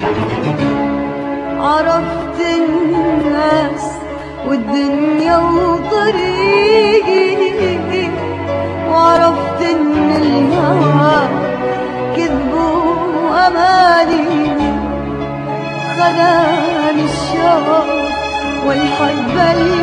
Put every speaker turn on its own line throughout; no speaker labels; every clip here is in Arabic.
عرفت الناس والدنيا وطريقي، وعرفت ان الهوى كذب واماني، خداني الشوق والحب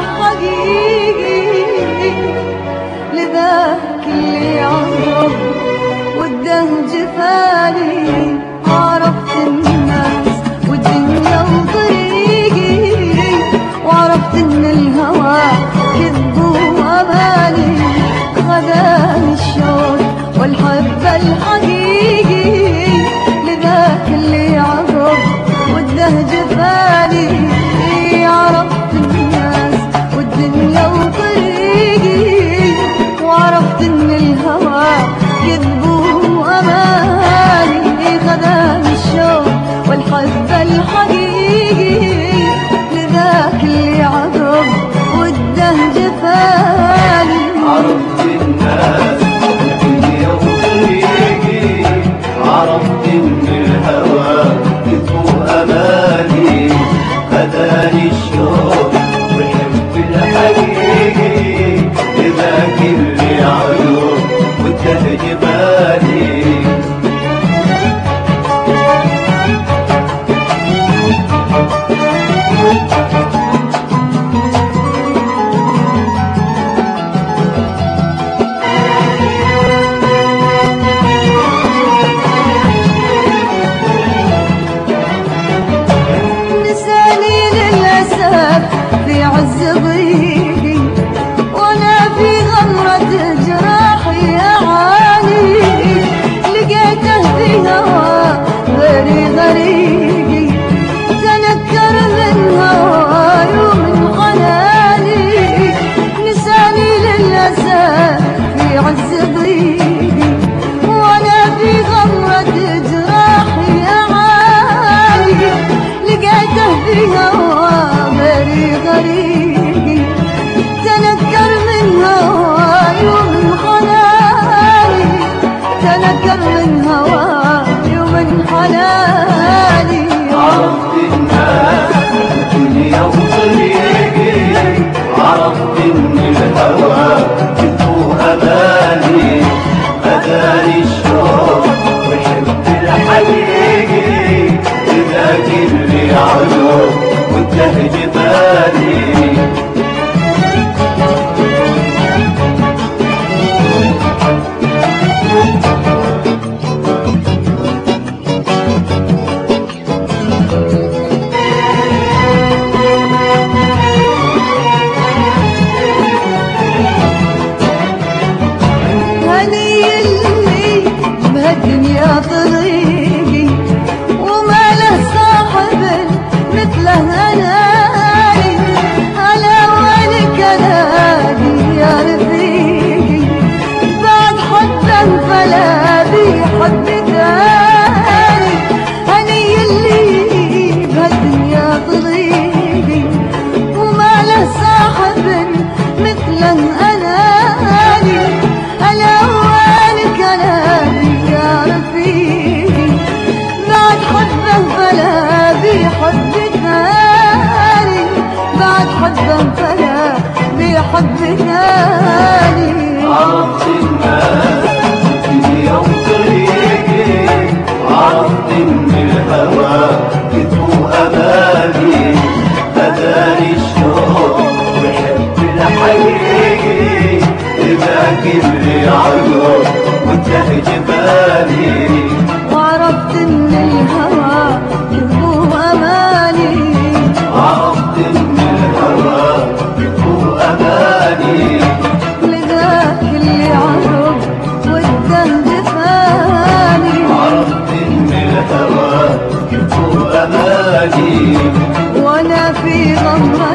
الحقيقي لذاك اللي عرف وده جفاني. عرفت الناس والدنيا وطريقي، وعرفت ان الهوى كذب واماني، خداني الشوق والحب الحقيقي لذاك اللي عرف وده جفاني. عرفت الناس والدنيا وطريقي، وعرفت ان الهوى كذب واماني، خداني الشوق والحب الحقيقي لذاك اللي عقب وده جفاني.
عرفت الناس والدنيا وطريقي، عرفت ان الهوى كذب واماني، خداني الشوق والحب الحقيقي لذاك اللي عقب وده جفاني.
في عز ضيقي وانا في غمرة جراحي يا عالي، لقيته في هوى غيري غريقي، تنكر من هواي ومن حناني، نساني للأسف في عز ضيقي وانا في غمرة جراحي يا عالي، لقيته في هوى غريقي، تنكر من هواي ومن حناني، تنكر من هواي ومن حناني.
عرفت الناس والدنيا وطريقي، عرفت ان الهوى كذب واماني، خداني الشوق والحب الحقيقي لذاك اللي عقب وده جفاني.
هني اللي بهالدنيا طريقي وما له صاحب مثله أناني، على ولك ألاقي يا رفيقي، بعد حبه فلا بحب ثاني. هني اللي بهالدنيا طريقي وما له صاحب مثله أناني، على ولك ألاقي يا رفيقي، بعد حبه فلا بحب ثاني، بعد حبه فلا بحب ثاني.
عرفت الناس والدنيا وطريقي، عرفت ان الهوى كذب واماني، خداني الشوق والحب الحقيقي لذاك اللي عقب وده جفاني.
وعرفت ان الهوى كذب واماني،
عرفت ان الهوى كذب واماني
لذاك اللي عرف وده جفاني.
عرفت ان الهوى كذب واماني
وانا في غمرة